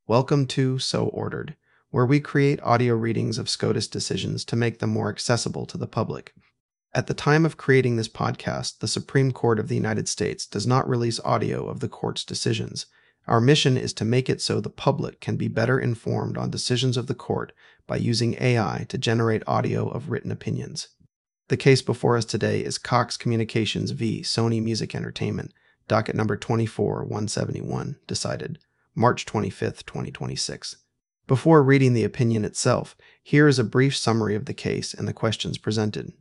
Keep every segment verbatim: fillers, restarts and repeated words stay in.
Welcome to So Ordered, where we create audio readings of SCOTUS decisions to make them more accessible to the public. At the time of creating this podcast, the Supreme Court of the United States does not release audio of the court's decisions. Our mission is to make it so the public can be better informed on decisions of the court by using A I to generate audio of written opinions. The case before us today is Cox Communications v. Sony Music Entertainment, docket number twenty-four one seventy-one, decided March twenty-fifth, twenty twenty-six. Before reading the opinion itself, here is a brief summary of the case and the questions presented.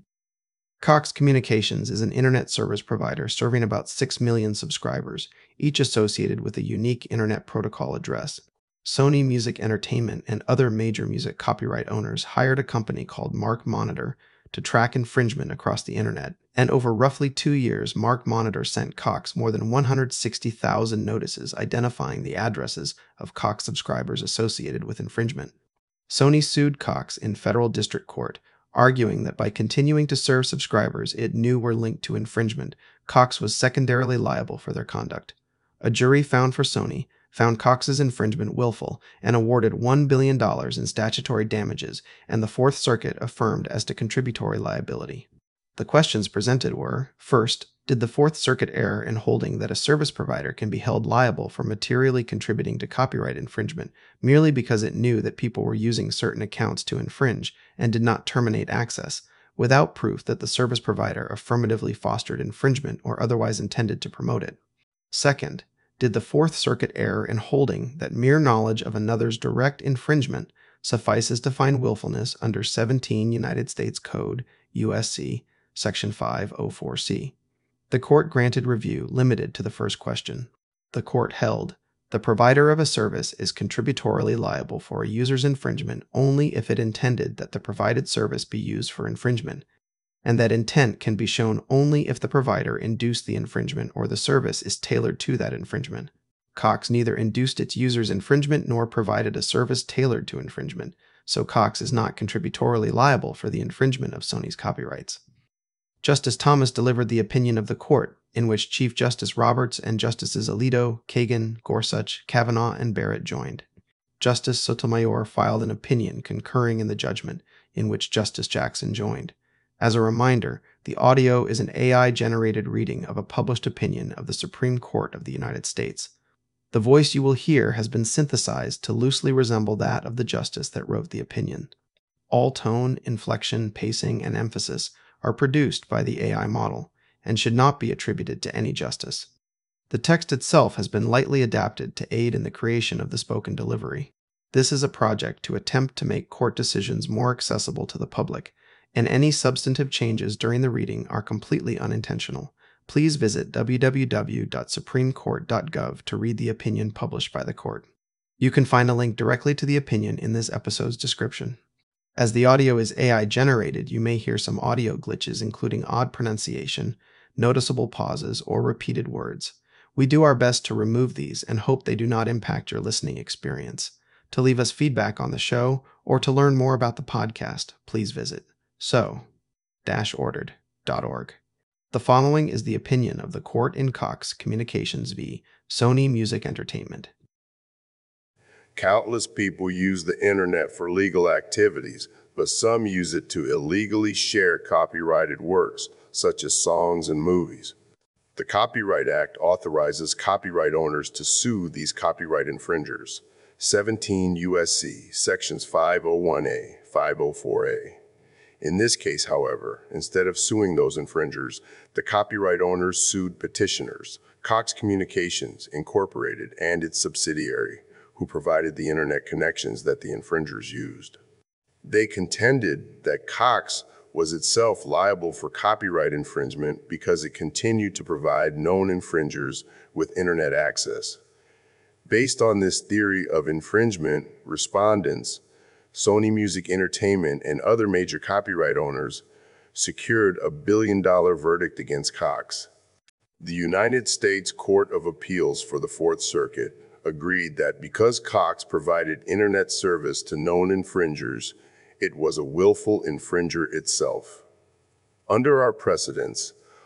Cox Communications is an internet service provider serving about six million subscribers, each associated with a unique internet protocol address. Sony Music Entertainment and other major music copyright owners hired a company called Mark Monitor to track infringement across the internet, and over roughly two years, Mark Monitor sent Cox more than one hundred sixty thousand notices identifying the addresses of Cox subscribers associated with infringement. Sony sued Cox in federal district court, arguing that by continuing to serve subscribers it knew were linked to infringement, Cox was secondarily liable for their conduct. A jury found for Sony found Cox's infringement willful and awarded one billion dollars in statutory damages, and the Fourth Circuit affirmed as to contributory liability. The questions presented were, first, did the Fourth Circuit err in holding that a service provider can be held liable for materially contributing to copyright infringement merely because it knew that people were using certain accounts to infringe and did not terminate access, without proof that the service provider affirmatively fostered infringement or otherwise intended to promote it? Second, did the Fourth Circuit err in holding that mere knowledge of another's direct infringement suffices to find willfulness under seventeen United States Code, U S C, Section five oh four C? The court granted review limited to the first question. The court held, the provider of a service is contributorily liable for a user's infringement only if it intended that the provided service be used for infringement, and that intent can be shown only if the provider induced the infringement or the service is tailored to that infringement. Cox neither induced its users' infringement nor provided a service tailored to infringement, so Cox is not contributorily liable for the infringement of Sony's copyrights. Justice Thomas delivered the opinion of the court, in which Chief Justice Roberts and Justices Alito, Kagan, Gorsuch, Kavanaugh, and Barrett joined. Justice Sotomayor filed an opinion concurring in the judgment, in which Justice Jackson joined. As a reminder, the audio is an A I-generated reading of a published opinion of the Supreme Court of the United States. The voice you will hear has been synthesized to loosely resemble that of the justice that wrote the opinion. All tone, inflection, pacing, and emphasis are produced by the A I model, and should not be attributed to any justice. The text itself has been lightly adapted to aid in the creation of the spoken delivery. This is a project to attempt to make court decisions more accessible to the public, and any substantive changes during the reading are completely unintentional. Please visit w w w dot supreme court dot gov to read the opinion published by the court. You can find a link directly to the opinion in this episode's description. As the audio is A I-generated, you may hear some audio glitches including odd pronunciation, noticeable pauses, or repeated words. We do our best to remove these and hope they do not impact your listening experience. To leave us feedback on the show or to learn more about the podcast, please visit so ordered dot org. The following is the opinion of the court in Cox Communications v. Sony Music Entertainment. Countless people use the internet for legal activities, but some use it to illegally share copyrighted works, such as songs and movies. The Copyright Act authorizes copyright owners to sue these copyright infringers. seventeen U S C, Sections five oh one A, five oh four A. In this case, however, instead of suing those infringers, the copyright owners sued petitioners, Cox Communications, Incorporated, and its subsidiary, who provided the internet connections that the infringers used. They contended that Cox was itself liable for copyright infringement because it continued to provide known infringers with internet access. Based on this theory of infringement, respondents, Sony Music Entertainment, and other major copyright owners secured a billion dollar verdict against Cox. The United States Court of Appeals for the Fourth Circuit agreed that because Cox provided internet service to known infringers, it was a willful infringer itself. Under our precedents,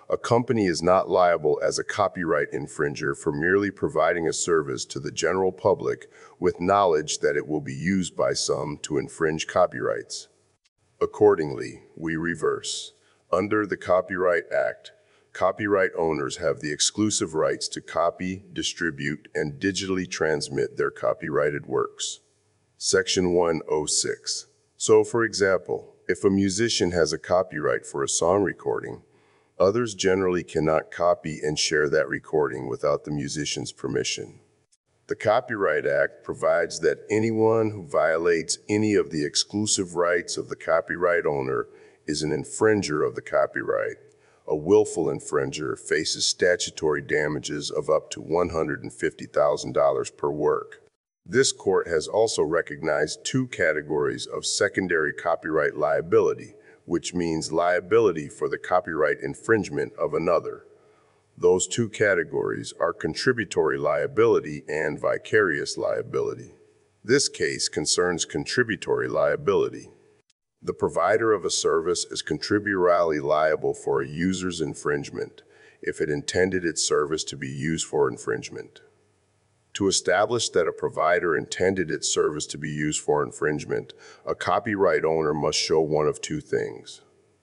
A company is not liable as a copyright infringer for merely providing a service to the general public with knowledge that it will be used by some to infringe copyrights. Accordingly, we reverse. Under the Copyright Act, copyright owners have the exclusive rights to copy, distribute, and digitally transmit their copyrighted works. Section one oh six. So, for example, if a musician has a copyright for a song recording, others generally cannot copy and share that recording without the musician's permission. The Copyright Act provides that anyone who violates any of the exclusive rights of the copyright owner is an infringer of the copyright. A willful infringer faces statutory damages of up to one hundred fifty thousand dollars per work. This court has also recognized two categories of secondary copyright liability, which means liability for the copyright infringement of another. Those two categories are contributory liability and vicarious liability. This case concerns contributory liability. The provider of a service is contributorily liable for a user's infringement if it intended its service to be used for infringement. To establish that a provider intended its service to be used for infringement, a copyright owner must show one of two things.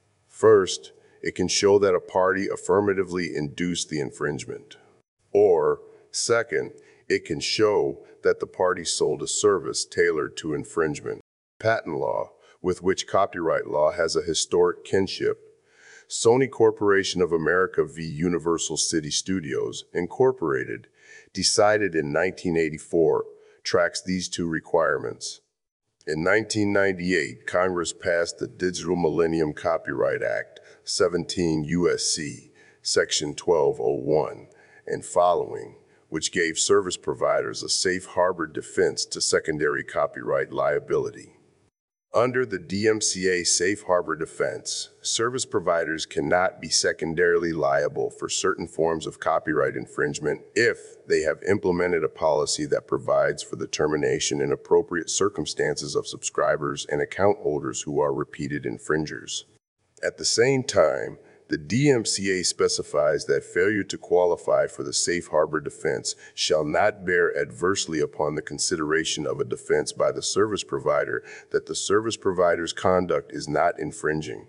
First, it can show that a party affirmatively induced the infringement. Or, second, it can show that the party sold a service tailored to infringement. Patent law, with which copyright law has a historic kinship, Sony Corporation of America v. Universal City Studios, Incorporated, decided in nineteen eighty-four, tracks these two requirements. In nineteen ninety-eight, Congress passed the Digital Millennium Copyright Act, seventeen U S C, Section twelve oh one, and following, which gave service providers a safe harbor defense to secondary copyright liability. Under the D M C A Safe Harbor Defense, service providers cannot be secondarily liable for certain forms of copyright infringement if they have implemented a policy that provides for the termination in appropriate circumstances of subscribers and account holders who are repeated infringers. At the same time, the D M C A specifies that failure to qualify for the Safe Harbor Defense shall not bear adversely upon the consideration of a defense by the service provider that the service provider's conduct is not infringing.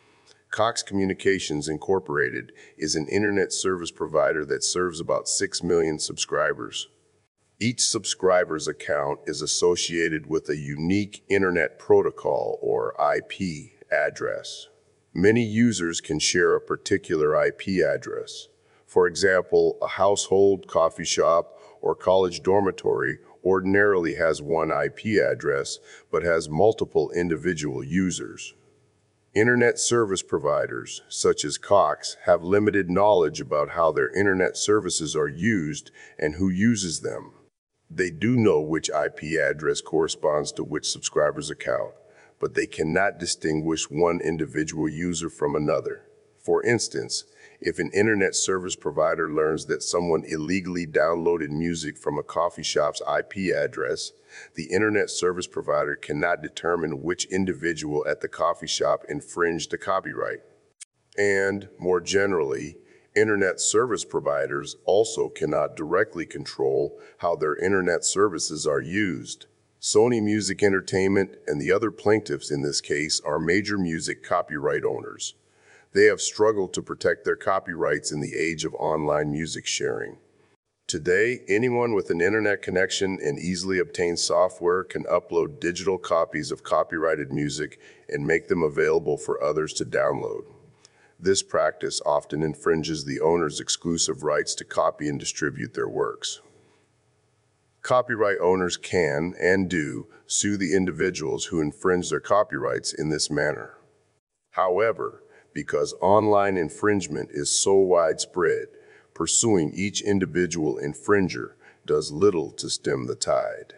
Cox Communications Incorporated is an internet service provider that serves about six million subscribers. Each subscriber's account is associated with a unique Internet Protocol, or I P, address. Many users can share a particular I P address. For example, a household, coffee shop, or college dormitory ordinarily has one I P address, but has multiple individual users. Internet service providers, such as Cox, have limited knowledge about how their internet services are used and who uses them. They do know which I P address corresponds to which subscriber's account, but they cannot distinguish one individual user from another. For instance, if an internet service provider learns that someone illegally downloaded music from a coffee shop's I P address, the internet service provider cannot determine which individual at the coffee shop infringed the copyright. And, more generally, internet service providers also cannot directly control how their internet services are used. Sony Music Entertainment and the other plaintiffs in this case are major music copyright owners. They have struggled to protect their copyrights in the age of online music sharing. Today, anyone with an internet connection and easily obtained software can upload digital copies of copyrighted music and make them available for others to download. This practice often infringes the owner's exclusive rights to copy and distribute their works. Copyright owners can, and do, sue the individuals who infringe their copyrights in this manner. However, because online infringement is so widespread, pursuing each individual infringer does little to stem the tide.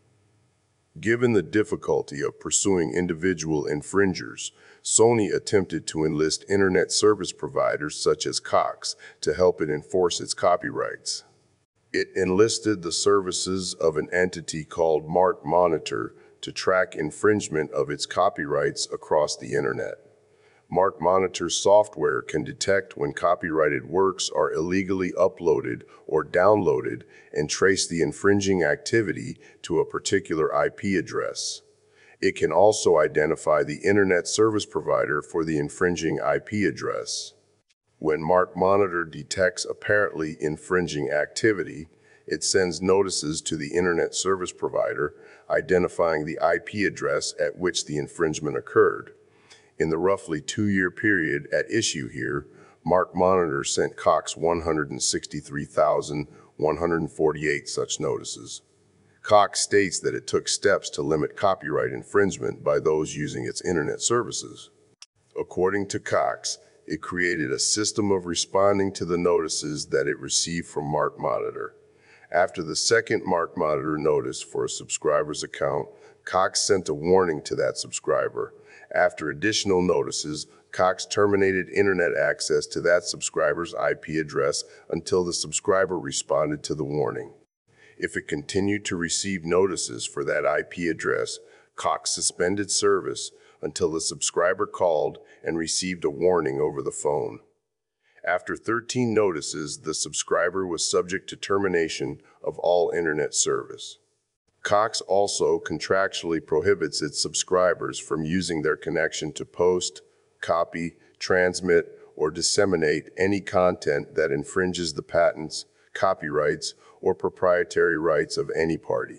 Given the difficulty of pursuing individual infringers, Sony attempted to enlist internet service providers such as Cox to help it enforce its copyrights. It enlisted the services of an entity called MarkMonitor to track infringement of its copyrights across the internet. MarkMonitor software can detect when copyrighted works are illegally uploaded or downloaded and trace the infringing activity to a particular I P address. It can also identify the internet service provider for the infringing I P address. When MarkMonitor detects apparently infringing activity, it sends notices to the internet service provider identifying the I P address at which the infringement occurred. In the roughly two-year period at issue here, MarkMonitor sent Cox one hundred sixty-three thousand one hundred forty-eight such notices. Cox states that it took steps to limit copyright infringement by those using its internet services. According to Cox, it created a system of responding to the notices that it received from MarkMonitor. After the second MarkMonitor notice for a subscriber's account, Cox sent a warning to that subscriber. After additional notices, Cox terminated internet access to that subscriber's I P address until the subscriber responded to the warning. If it continued to receive notices for that I P address, Cox suspended service until the subscriber called and received a warning over the phone. After thirteen notices, the subscriber was subject to termination of all internet service. Cox also contractually prohibits its subscribers from using their connection to post, copy, transmit, or disseminate any content that infringes the patents, copyrights, or proprietary rights of any party.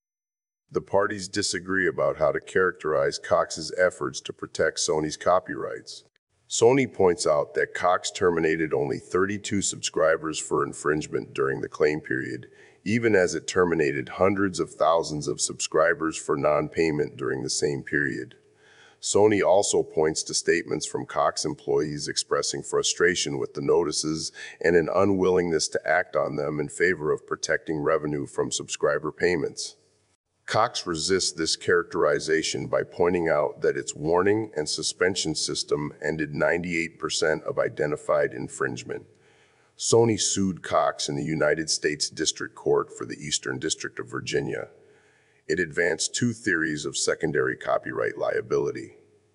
The parties disagree about how to characterize Cox's efforts to protect Sony's copyrights. Sony points out that Cox terminated only thirty-two subscribers for infringement during the claim period, even as it terminated hundreds of thousands of subscribers for non-payment during the same period. Sony also points to statements from Cox employees expressing frustration with the notices and an unwillingness to act on them in favor of protecting revenue from subscriber payments. Cox resists this characterization by pointing out that its warning and suspension system ended ninety-eight percent of identified infringement. Sony sued Cox in the United States District Court for the Eastern District of Virginia. It advanced two theories of secondary copyright liability.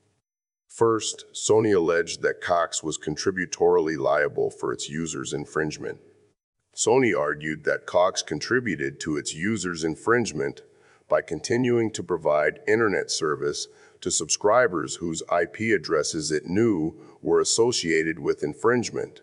First, Sony alleged that Cox was contributorily liable for its users' infringement. Sony argued that Cox contributed to its users' infringement by continuing to provide internet service to subscribers whose I P addresses it knew were associated with infringement.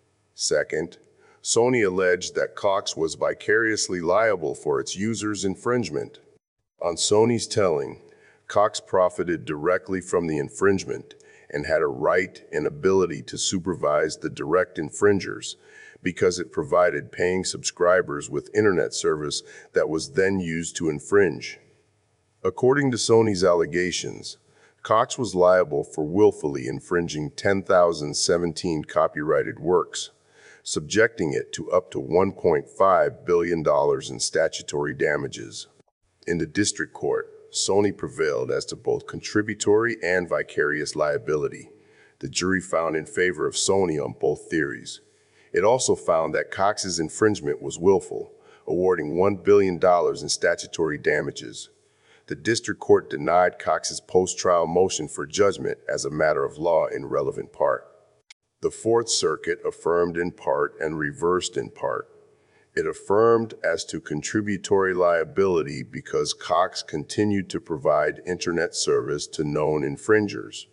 Second, Sony alleged that Cox was vicariously liable for its users' infringement. On Sony's telling, Cox profited directly from the infringement and had a right and ability to supervise the direct infringers because it provided paying subscribers with internet service that was then used to infringe. According to Sony's allegations, Cox was liable for willfully infringing ten thousand seventeen copyrighted works, subjecting it to up to one point five billion dollars in statutory damages. In the district court, Sony prevailed as to both contributory and vicarious liability. The jury found in favor of Sony on both theories. It also found that Cox's infringement was willful, awarding one billion dollars in statutory damages. The district court denied Cox's post-trial motion for judgment as a matter of law in relevant part. The Fourth Circuit affirmed in part and reversed in part. It affirmed as to contributory liability because Cox continued to provide internet service to known infringers.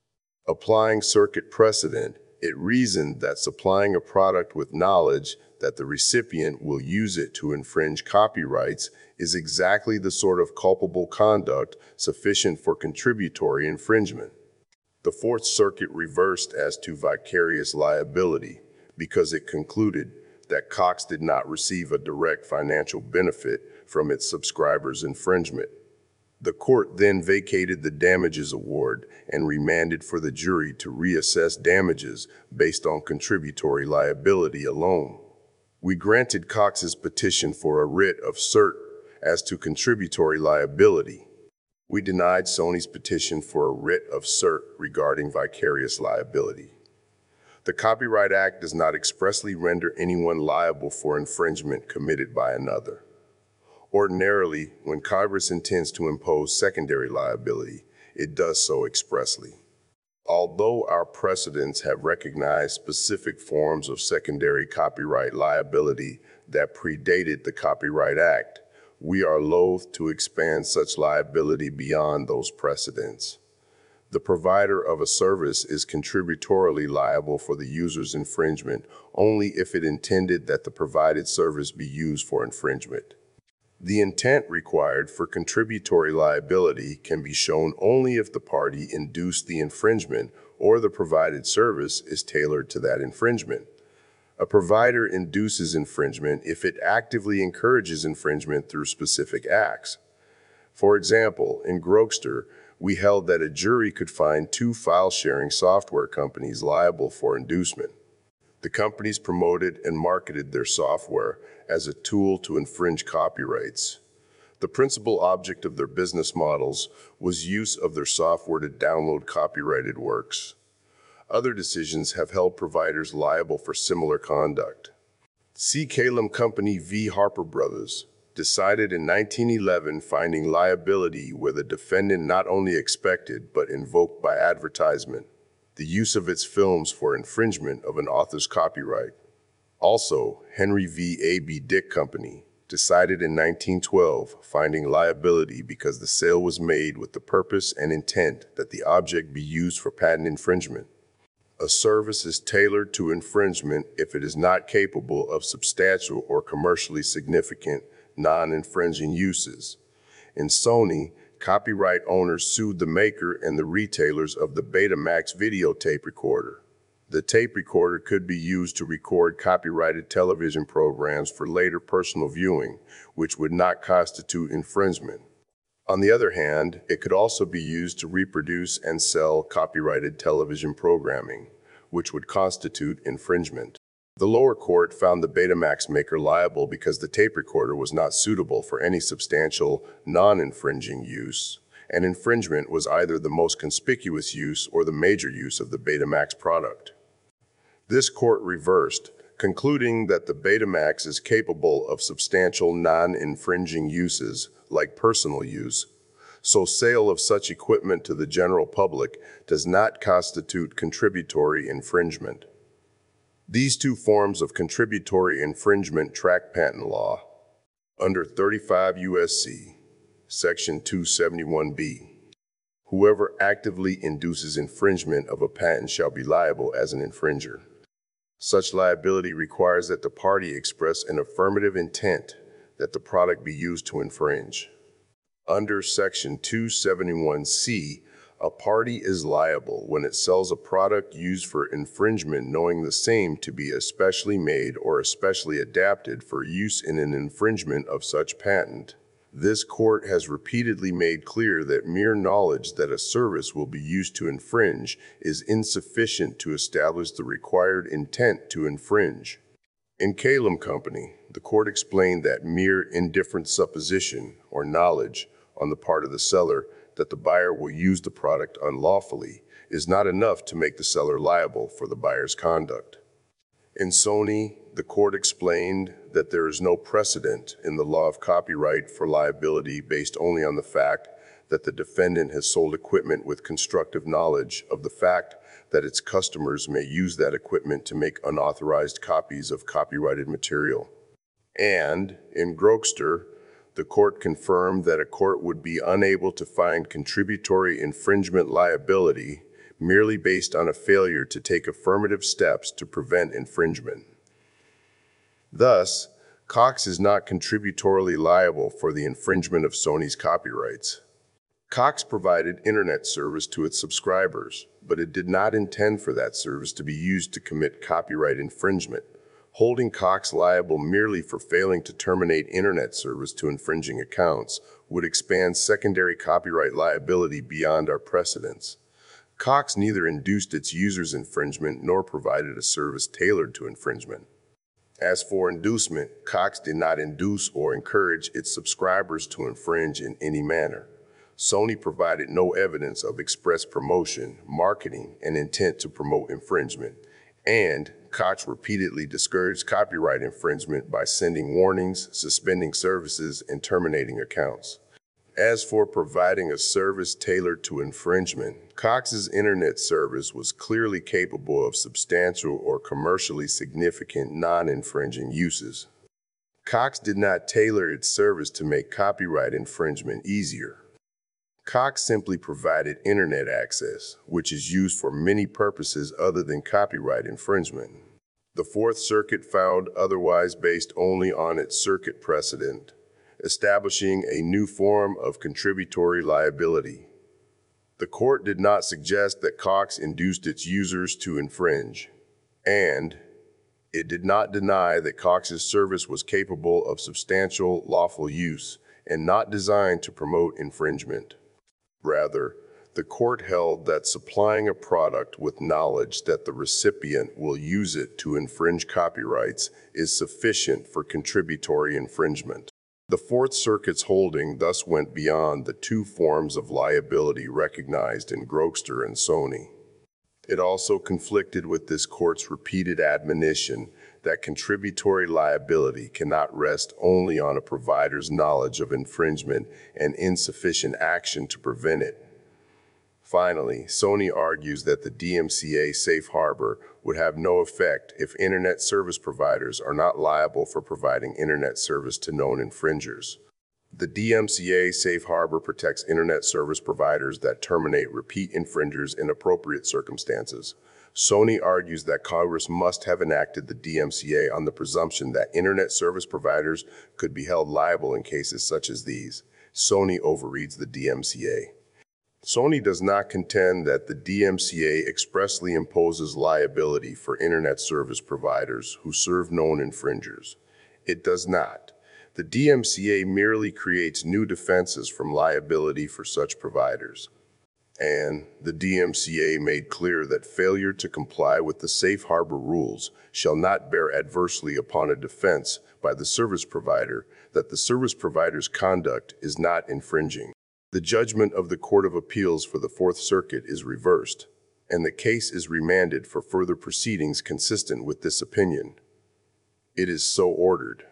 Applying circuit precedent, it reasoned that supplying a product with knowledge that the recipient will use it to infringe copyrights is exactly the sort of culpable conduct sufficient for contributory infringement. The Fourth Circuit reversed as to vicarious liability because it concluded that Cox did not receive a direct financial benefit from its subscribers' infringement. The court then vacated the damages award and remanded for the jury to reassess damages based on contributory liability alone. We granted Cox's petition for a writ of cert as to contributory liability. We denied Sony's petition for a writ of cert regarding vicarious liability. The Copyright Act does not expressly render anyone liable for infringement committed by another. Ordinarily, when Congress intends to impose secondary liability, it does so expressly. Although our precedents have recognized specific forms of secondary copyright liability that predated the Copyright Act, we are loath to expand such liability beyond those precedents. The provider of a service is contributorily liable for the user's infringement only if it intended that the provided service be used for infringement. The intent required for contributory liability can be shown only if the party induced the infringement or the provided service is tailored to that infringement. A provider induces infringement if it actively encourages infringement through specific acts. For example, in Grokster, we held that a jury could find two file-sharing software companies liable for inducement. The companies promoted and marketed their software as a tool to infringe copyrights. The principal object of their business models was use of their software to download copyrighted works. Other decisions have held providers liable for similar conduct. C. Calum Company v. Harper Brothers decided in nineteen eleven finding liability where the defendant not only expected but invoked by advertisement the use of its films for infringement of an author's copyright. Also, Henry v. A B. Dick Company decided in nineteen twelve finding liability because the sale was made with the purpose and intent that the object be used for patent infringement. A service is tailored to infringement if it is not capable of substantial or commercially significant non-infringing uses. In Sony, copyright owners sued the maker and the retailers of the Betamax videotape recorder. The tape recorder could be used to record copyrighted television programs for later personal viewing, which would not constitute infringement. On the other hand, it could also be used to reproduce and sell copyrighted television programming, which would constitute infringement. The lower court found the Betamax maker liable because the tape recorder was not suitable for any substantial, non-infringing use, and infringement was either the most conspicuous use or the major use of the Betamax product. This court reversed, concluding that the Betamax is capable of substantial non-infringing uses, like personal use, so sale of such equipment to the general public does not constitute contributory infringement. These two forms of contributory infringement track patent law. Under thirty-five U S C, Section two seventy-one B, whoever actively induces infringement of a patent shall be liable as an infringer. Such liability requires that the party express an affirmative intent that the product be used to infringe. Under Section two seventy-one C, a party is liable when it sells a product used for infringement knowing the same to be especially made or especially adapted for use in an infringement of such patent. This court has repeatedly made clear that mere knowledge that a service will be used to infringe is insufficient to establish the required intent to infringe. In Calum Company, the court explained that mere indifferent supposition or knowledge on the part of the seller that the buyer will use the product unlawfully is not enough to make the seller liable for the buyer's conduct. In Sony, the court explained that there is no precedent in the law of copyright for liability based only on the fact that the defendant has sold equipment with constructive knowledge of the fact that its customers may use that equipment to make unauthorized copies of copyrighted material. And in Grokster, the court confirmed that a court would be unable to find contributory infringement liability merely based on a failure to take affirmative steps to prevent infringement. Thus, Cox is not contributorily liable for the infringement of Sony's copyrights. Cox provided internet service to its subscribers, but it did not intend for that service to be used to commit copyright infringement. Holding Cox liable merely for failing to terminate internet service to infringing accounts would expand secondary copyright liability beyond our precedents. Cox neither induced its users' infringement nor provided a service tailored to infringement. As for inducement, Cox did not induce or encourage its subscribers to infringe in any manner. Sony provided no evidence of express promotion, marketing, and intent to promote infringement, and Cox repeatedly discouraged copyright infringement by sending warnings, suspending services, and terminating accounts. As for providing a service tailored to infringement, Cox's internet service was clearly capable of substantial or commercially significant non-infringing uses. Cox did not tailor its service to make copyright infringement easier. Cox simply provided internet access, which is used for many purposes other than copyright infringement. The Fourth Circuit found otherwise based only on its circuit precedent, establishing a new form of contributory liability. The court did not suggest that Cox induced its users to infringe, and it did not deny that Cox's service was capable of substantial lawful use and not designed to promote infringement. Rather, the court held that supplying a product with knowledge that the recipient will use it to infringe copyrights is sufficient for contributory infringement. The Fourth Circuit's holding thus went beyond the two forms of liability recognized in Grokster and Sony. It also conflicted with this court's repeated admonition that contributory liability cannot rest only on a provider's knowledge of infringement and insufficient action to prevent it. Finally, Sony argues that the D M C A safe harbor would have no effect if internet service providers are not liable for providing internet service to known infringers. The D M C A safe harbor protects internet service providers that terminate repeat infringers in appropriate circumstances. Sony argues that Congress must have enacted the D M C A on the presumption that internet service providers could be held liable in cases such as these. Sony overreads the D M C A. Sony does not contend that the D M C A expressly imposes liability for internet service providers who serve known infringers. It does not. The D M C A merely creates new defenses from liability for such providers. And the D M C A made clear that failure to comply with the safe harbor rules shall not bear adversely upon a defense by the service provider that the service provider's conduct is not infringing. The judgment of the Court of Appeals for the Fourth Circuit is reversed, and the case is remanded for further proceedings consistent with this opinion. It is so ordered.